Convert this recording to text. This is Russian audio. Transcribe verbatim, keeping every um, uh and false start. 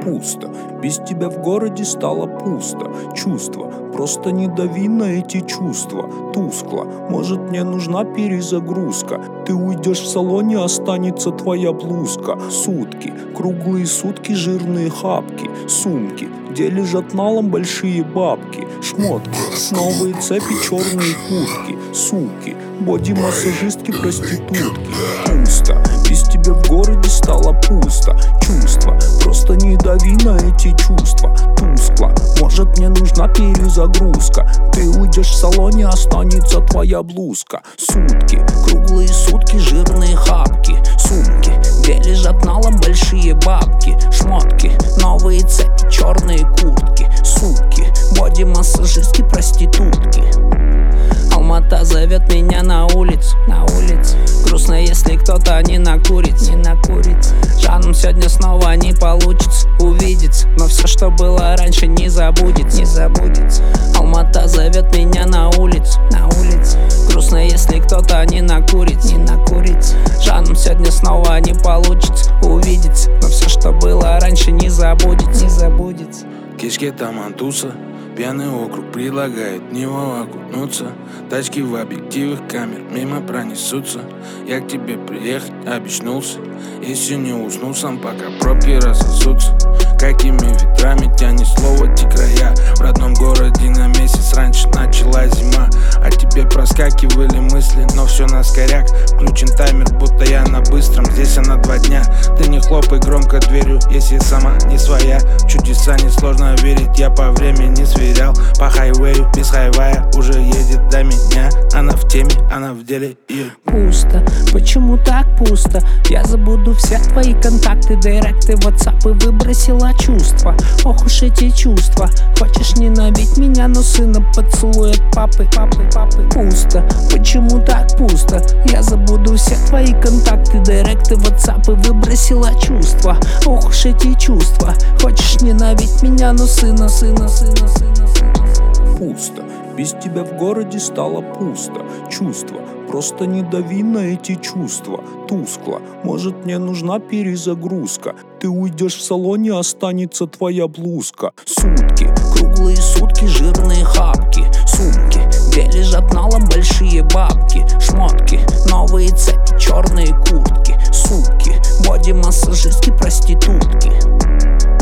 Пусто, без тебя в городе стало пусто. Чувства, просто не дави на эти чувства. Тускло, может мне нужна перезагрузка. Ты уйдешь в салоне, останется твоя блузка. Сутки, круглые сутки, жирные хапки. Сумки, где лежат налом большие бабки. Шмотки, новые цепи, черные куртки. Суки, боди-массажистки, проститутки. Пусто, без тебя в городе стало пусто. Чувства, просто не дави на эти чувства. Тускло, может мне нужна перезагрузка. Ты уйдешь в салоне, останется твоя блузка. Сутки, круглые сутки, жирные хапки. Сумки, где лежат налом большие бабки. Шмотки, новые цепи, черные куртки. Суки, боди-массажистки, проститутки. Алмата зовет меня на улицу, на улицу. Грустно, если кто-то не накурит, не накурит. Жаном сегодня снова не получится увидеться, но все, что было раньше, не забудется, не забудется. Алмата зовет меня на улицу, на улицу. Грустно, если кто-то не накурит, не накурит. Жаном сегодня снова не получится увидеться, но все, что было раньше, не забудется, не забудется. Кишки там антуса, пьяный округ предлагает в него окунуться. Тачки в объективах камер мимо пронесутся. Я к тебе приехать обещнулся. Если не уснул сам, пока пробки рассосутся. Какими ветрами тянет слово те края. В родном городе на месяц раньше начала зима. О тебе проскакивали мысли, но все на скоряк. Включен таймер, будто я на быстром, здесь она два дня. Ты не хлопай громко дверью, если сама не своя. Чудеса несложно верить, я по времени сверял. По хайвею, без хайвая, уже едет до меня. Она в теме, она в деле и... Пусто, почему так пусто? Я забуду все твои контакты, директы, ватсапы, выбросила чувства. Ох уж эти чувства. Хочешь ненавидеть меня, но сына поцелуй от папы, папы, папы. Пусто, почему так пусто? Я забуду все твои контакты, директы, ватсапы, выбросила чувства. Ох уж эти чувства. Хочешь ненавидеть меня, но сына, сына, сына, сына, сына. Пусто, без тебя в городе стало пусто. Чувства, просто не дави на эти чувства. Тускло, может мне нужна перезагрузка. Ты уйдешь в салоне, останется твоя блузка. Сутки, круглые сутки, жирные хапки. Сумки, где лежат налом большие бабки. Шмотки, новые цепи, черные куртки. Суки, боди-массажистки, проститутки.